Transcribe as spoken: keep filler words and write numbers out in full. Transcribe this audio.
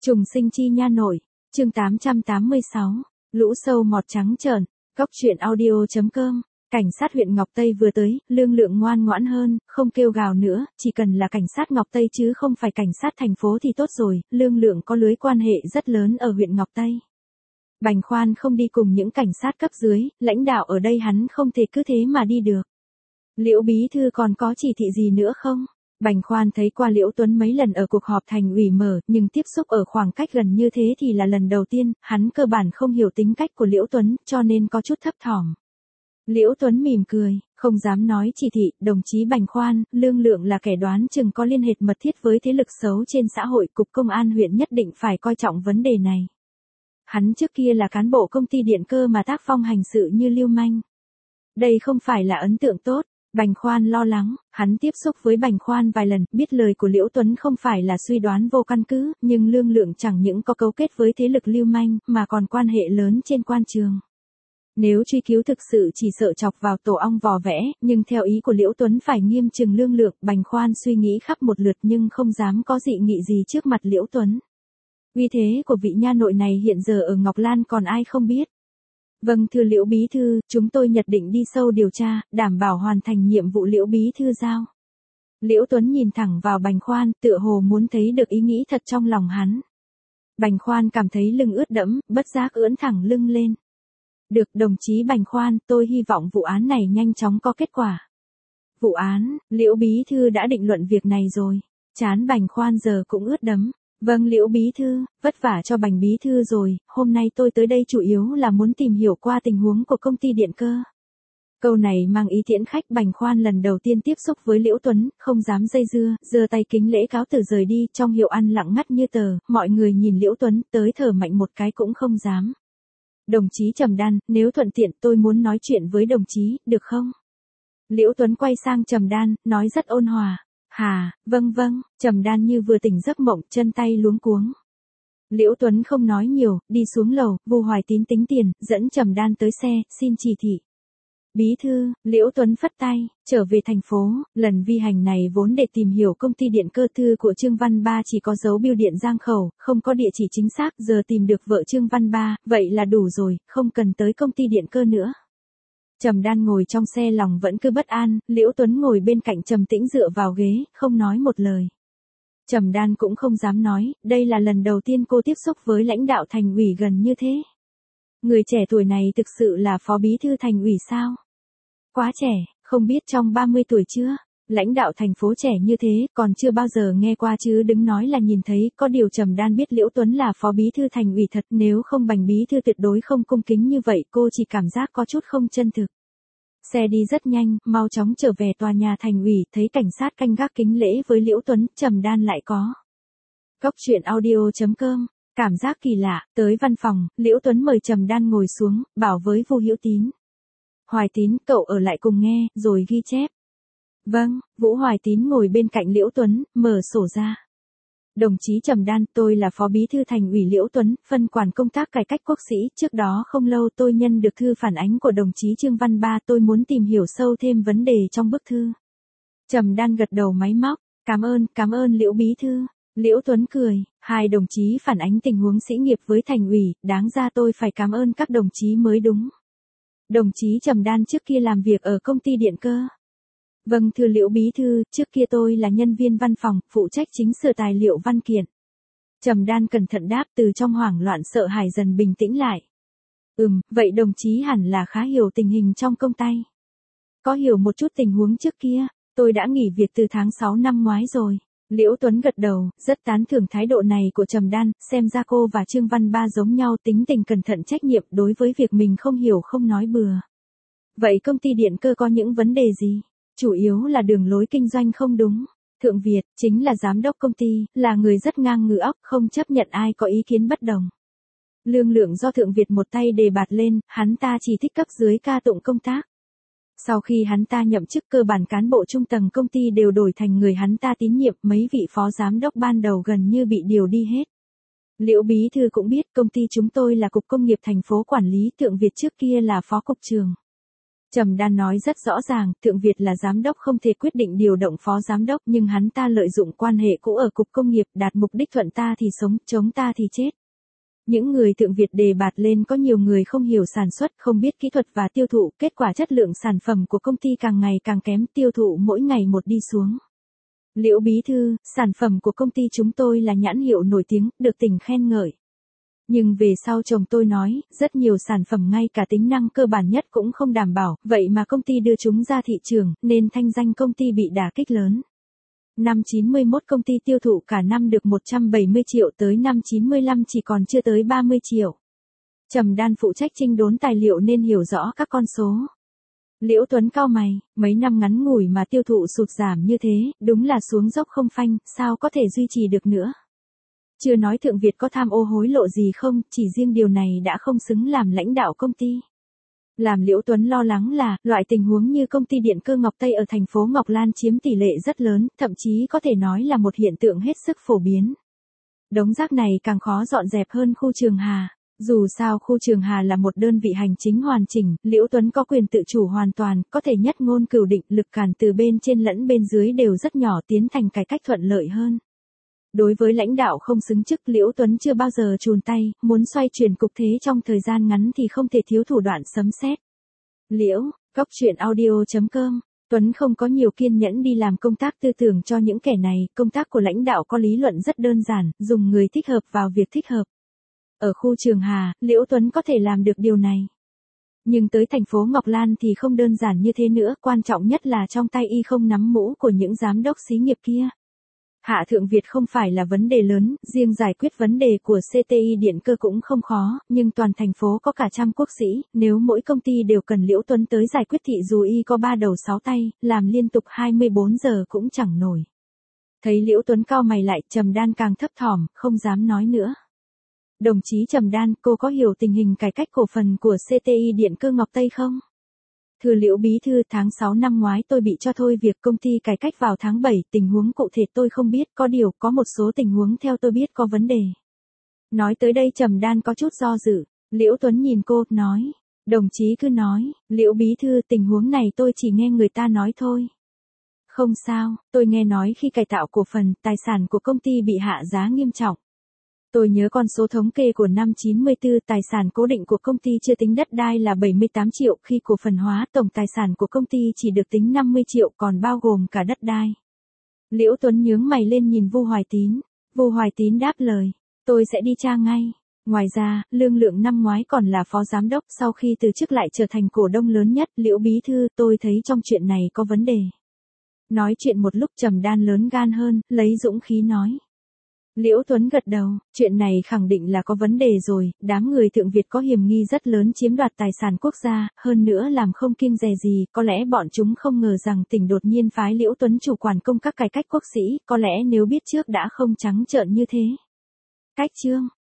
Trùng sinh chi nha nội, chương tám trăm tám mươi sáu, lũ sâu mọt trắng trợn, góc truyện audio chấm com. Cảnh sát huyện Ngọc Tây vừa tới, Lương Lượng ngoan ngoãn hơn, không kêu gào nữa, chỉ cần là cảnh sát Ngọc Tây chứ không phải cảnh sát thành phố thì tốt rồi. Lương Lượng có lưới quan hệ rất lớn ở huyện Ngọc Tây. Bành Khoan không đi cùng những cảnh sát cấp dưới, lãnh đạo ở đây hắn không thể cứ thế mà đi được. Liễu bí thư còn có chỉ thị gì nữa không? Bành Khoan thấy qua Liễu Tuấn mấy lần ở cuộc họp thành ủy mở, nhưng tiếp xúc ở khoảng cách gần như thế thì là lần đầu tiên, hắn cơ bản không hiểu tính cách của Liễu Tuấn, cho nên có chút thấp thỏm. Liễu Tuấn mỉm cười, không dám nói chỉ thị, đồng chí Bành Khoan, Lương Lượng là kẻ đoán chừng có liên hệ mật thiết với thế lực xấu trên xã hội, cục công an huyện nhất định phải coi trọng vấn đề này. Hắn trước kia là cán bộ công ty điện cơ mà tác phong hành sự như lưu manh. Đây không phải là ấn tượng tốt. Bành Khoan lo lắng, hắn tiếp xúc với Bành Khoan vài lần, biết lời của Liễu Tuấn không phải là suy đoán vô căn cứ, nhưng Lương Lượng chẳng những có cấu kết với thế lực lưu manh, mà còn quan hệ lớn trên quan trường. Nếu truy cứu thực sự chỉ sợ chọc vào tổ ong vò vẽ, nhưng theo ý của Liễu Tuấn phải nghiêm trừng Lương Lượng. Bành Khoan suy nghĩ khắp một lượt nhưng không dám có dị nghị gì trước mặt Liễu Tuấn. Uy thế của vị nha nội này hiện giờ ở Ngọc Lan còn ai không biết. Vâng thưa Liễu bí thư, chúng tôi nhất định đi sâu điều tra, đảm bảo hoàn thành nhiệm vụ Liễu bí thư giao. Liễu Tuấn nhìn thẳng vào Bành Khoan, tựa hồ muốn thấy được ý nghĩ thật trong lòng hắn. Bành Khoan cảm thấy lưng ướt đẫm, bất giác ưỡn thẳng lưng lên. Được, đồng chí Bành Khoan, tôi hy vọng vụ án này nhanh chóng có kết quả. Vụ án, Liễu bí thư đã định luận việc này rồi. Trán Bành Khoan giờ cũng ướt đẫm. Vâng Liễu bí thư, vất vả cho Bành bí thư rồi, hôm nay tôi tới đây chủ yếu là muốn tìm hiểu qua tình huống của công ty điện cơ. Câu này mang ý tiễn khách. Bành Khoan lần đầu tiên tiếp xúc với Liễu Tuấn, không dám dây dưa, giơ tay kính lễ cáo từ rời đi, trong hiệu ăn lặng ngắt như tờ, mọi người nhìn Liễu Tuấn, tới thở mạnh một cái cũng không dám. Đồng chí Trầm Đan, nếu thuận tiện tôi muốn nói chuyện với đồng chí, được không? Liễu Tuấn quay sang Trầm Đan, nói rất ôn hòa. Hà, vâng vâng, Trầm Đan như vừa tỉnh giấc mộng, chân tay luống cuống. Liễu Tuấn không nói nhiều, đi xuống lầu, Vu Hoài Tín tính tiền, dẫn Trầm Đan tới xe, xin chỉ thị. Bí thư, Liễu Tuấn phất tay, trở về thành phố, lần vi hành này vốn để tìm hiểu công ty điện cơ. Thư của Trương Văn Ba chỉ có dấu bưu điện Giang Khẩu, không có địa chỉ chính xác, giờ tìm được vợ Trương Văn Ba, vậy là đủ rồi, không cần tới công ty điện cơ nữa. Trầm Đan ngồi trong xe lòng vẫn cứ bất an, Liễu Tuấn ngồi bên cạnh trầm tĩnh dựa vào ghế, không nói một lời. Trầm Đan cũng không dám nói, đây là lần đầu tiên cô tiếp xúc với lãnh đạo thành ủy gần như thế. Người trẻ tuổi này thực sự là phó bí thư thành ủy sao? Quá trẻ, không biết trong ba mươi tuổi chưa? Lãnh đạo thành phố trẻ như thế, còn chưa bao giờ nghe qua chứ đừng nói là nhìn thấy. Có điều Trầm Đan biết Liễu Tuấn là phó bí thư thành ủy thật, nếu không Bành bí thư tuyệt đối không cung kính như vậy, cô chỉ cảm giác có chút không chân thực. Xe đi rất nhanh, mau chóng trở về tòa nhà thành ủy, thấy cảnh sát canh gác kính lễ với Liễu Tuấn, Trầm Đan lại có. Góc truyện audio chấm com, cảm giác kỳ lạ, tới văn phòng, Liễu Tuấn mời Trầm Đan ngồi xuống, bảo với Vu Hữu Tín. Hoài Tín, cậu ở lại cùng nghe, rồi ghi chép. Vâng, Vũ Hoài Tín ngồi bên cạnh Liễu Tuấn, mở sổ ra. Đồng chí Trầm Đan, tôi là phó bí thư thành ủy Liễu Tuấn, phân quản công tác cải cách quốc sĩ. Trước đó không lâu tôi nhận được thư phản ánh của đồng chí Trương Văn Ba, tôi muốn tìm hiểu sâu thêm vấn đề trong bức thư. Trầm Đan gật đầu máy móc, cảm ơn, cảm ơn Liễu bí thư. Liễu Tuấn cười, hai đồng chí phản ánh tình huống sĩ nghiệp với thành ủy, đáng ra tôi phải cảm ơn các đồng chí mới đúng. Đồng chí Trầm Đan trước kia làm việc ở công ty điện cơ. Vâng thưa Liễu bí thư, trước kia tôi là nhân viên văn phòng, phụ trách chính sửa tài liệu văn kiện. Trầm Đan cẩn thận đáp, từ trong hoảng loạn sợ hãi dần bình tĩnh lại. Ừm, vậy đồng chí hẳn là khá hiểu tình hình trong công ty. Có hiểu một chút tình huống trước kia, tôi đã nghỉ việc từ tháng sáu năm ngoái rồi. Liễu Tuấn gật đầu, rất tán thưởng thái độ này của Trầm Đan, xem ra cô và Trương Văn Ba giống nhau, tính tình cẩn thận trách nhiệm, đối với việc mình không hiểu không nói bừa. Vậy công ty điện cơ có những vấn đề gì? Chủ yếu là đường lối kinh doanh không đúng. Thượng Việt, chính là giám đốc công ty, là người rất ngang ngửa óc, không chấp nhận ai có ý kiến bất đồng. Lương Lượng do Thượng Việt một tay đề bạt lên, hắn ta chỉ thích cấp dưới ca tụng công tác. Sau khi hắn ta nhậm chức, cơ bản cán bộ trung tầng công ty đều đổi thành người hắn ta tín nhiệm, mấy vị phó giám đốc ban đầu gần như bị điều đi hết. Liễu bí thư cũng biết công ty chúng tôi là cục công nghiệp thành phố quản lý, Thượng Việt trước kia là phó cục trưởng. Trầm Đan nói rất rõ ràng, Thượng Việt là giám đốc không thể quyết định điều động phó giám đốc, nhưng hắn ta lợi dụng quan hệ cũ ở cục công nghiệp, đạt mục đích thuận ta thì sống, chống ta thì chết. Những người Thượng Việt đề bạt lên có nhiều người không hiểu sản xuất, không biết kỹ thuật và tiêu thụ, kết quả chất lượng sản phẩm của công ty càng ngày càng kém, tiêu thụ mỗi ngày một đi xuống. Liễu bí thư, sản phẩm của công ty chúng tôi là nhãn hiệu nổi tiếng, được tỉnh khen ngợi. Nhưng về sau chồng tôi nói, rất nhiều sản phẩm ngay cả tính năng cơ bản nhất cũng không đảm bảo, vậy mà công ty đưa chúng ra thị trường, nên thanh danh công ty bị đả kích lớn. Năm chín mươi mốt công ty tiêu thụ cả năm được một trăm bảy mươi triệu, tới năm chín mươi lăm chỉ còn chưa tới ba mươi triệu. Trầm Đan phụ trách chỉnh đốn tài liệu nên hiểu rõ các con số. Liễu Tuấn cau mày, mấy năm ngắn ngủi mà tiêu thụ sụt giảm như thế, đúng là xuống dốc không phanh, sao có thể duy trì được nữa. Chưa nói Thượng Việt có tham ô hối lộ gì không, chỉ riêng điều này đã không xứng làm lãnh đạo công ty. Làm Liễu Tuấn lo lắng là, loại tình huống như công ty điện cơ Ngọc Tây ở thành phố Ngọc Lan chiếm tỷ lệ rất lớn, thậm chí có thể nói là một hiện tượng hết sức phổ biến. Đống rác này càng khó dọn dẹp hơn khu Trường Hà. Dù sao khu Trường Hà là một đơn vị hành chính hoàn chỉnh, Liễu Tuấn có quyền tự chủ hoàn toàn, có thể nhất ngôn cửu định, lực cản từ bên trên lẫn bên dưới đều rất nhỏ, tiến thành cải cách thuận lợi hơn. Đối với lãnh đạo không xứng chức, Liễu Tuấn chưa bao giờ chùn tay, muốn xoay chuyển cục thế trong thời gian ngắn thì không thể thiếu thủ đoạn sấm sét. Liễu, Cóc Truyện Audio chấm com. Tuấn không có nhiều kiên nhẫn đi làm công tác tư tưởng cho những kẻ này, công tác của lãnh đạo có lý luận rất đơn giản, dùng người thích hợp vào việc thích hợp. Ở khu Trường Hà, Liễu Tuấn có thể làm được điều này. Nhưng tới thành phố Ngọc Lan thì không đơn giản như thế nữa, quan trọng nhất là trong tay y không nắm mũ của những giám đốc xí nghiệp kia. Hạ Thượng Việt không phải là vấn đề lớn, riêng giải quyết vấn đề của xê tê i điện cơ cũng không khó, nhưng toàn thành phố có cả trăm quốc sĩ, nếu mỗi công ty đều cần Liễu Tuấn tới giải quyết thì dù y có ba đầu sáu tay, làm liên tục hai mươi bốn giờ cũng chẳng nổi. Thấy Liễu Tuấn cau mày lại, Trầm Đan càng thấp thỏm, không dám nói nữa. Đồng chí Trầm Đan, cô có hiểu tình hình cải cách cổ phần của xê tê i điện cơ Ngọc Tây không? Thưa Liễu bí thư, tháng sáu năm ngoái tôi bị cho thôi việc, công ty cải cách vào tháng bảy, tình huống cụ thể tôi không biết, có điều có một số tình huống theo tôi biết có vấn đề. Nói tới đây Trầm Đan có chút do dự, Liễu Tuấn nhìn cô, nói, đồng chí cứ nói, Liễu bí thư, tình huống này tôi chỉ nghe người ta nói thôi. Không sao, tôi nghe nói khi cải tạo cổ phần, tài sản của công ty bị hạ giá nghiêm trọng. Tôi nhớ con số thống kê của năm chín mươi tư, tài sản cố định của công ty chưa tính đất đai là bảy mươi tám triệu, khi cổ phần hóa tổng tài sản của công ty chỉ được tính năm mươi triệu, còn bao gồm cả đất đai. Liễu Tuấn nhướng mày lên nhìn Vu Hoài Tín. Vu Hoài Tín đáp lời, tôi sẽ đi tra ngay. Ngoài ra, Lương Lượng năm ngoái còn là phó giám đốc, sau khi từ chức lại trở thành cổ đông lớn nhất. Liễu bí thư, tôi thấy trong chuyện này có vấn đề. Nói chuyện một lúc Trầm Đan lớn gan hơn, lấy dũng khí nói. Liễu Tuấn gật đầu, chuyện này khẳng định là có vấn đề rồi, đám người Thượng Việt có hiểm nghi rất lớn chiếm đoạt tài sản quốc gia, hơn nữa làm không kiêng dè gì, có lẽ bọn chúng không ngờ rằng tỉnh đột nhiên phái Liễu Tuấn chủ quản công các cải cách quốc sĩ, có lẽ nếu biết trước đã không trắng trợn như thế. Cách chương